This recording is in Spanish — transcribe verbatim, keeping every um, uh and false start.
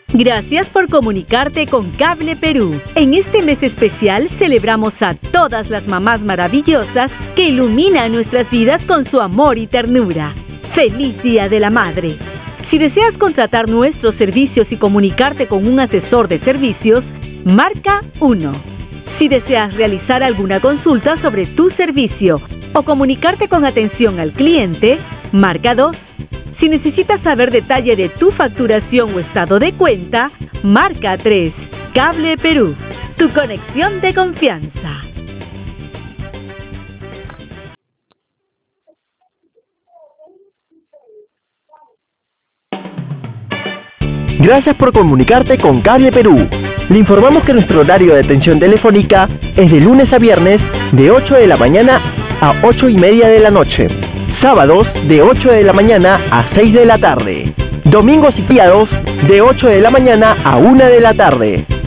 Gracias por comunicarte con Cable Perú. En este mes especial celebramos a todas las mamás maravillosas que iluminan nuestras vidas con su amor y ternura. ¡Feliz Día de la Madre! Si deseas contratar nuestros servicios y comunicarte con un asesor de servicios, marca uno. Si deseas realizar alguna consulta sobre tu servicio o comunicarte con atención al cliente, marca dos. Si necesitas saber detalle de tu facturación o estado de cuenta, marca tres. Cable Perú, tu conexión de confianza. Gracias por comunicarte con Cable Perú. Le informamos que nuestro horario de atención telefónica es de lunes a viernes de ocho de la mañana a ocho y media de la noche. Sábados de ocho de la mañana a seis de la tarde. Domingos y feriados de ocho de la mañana a una de la tarde.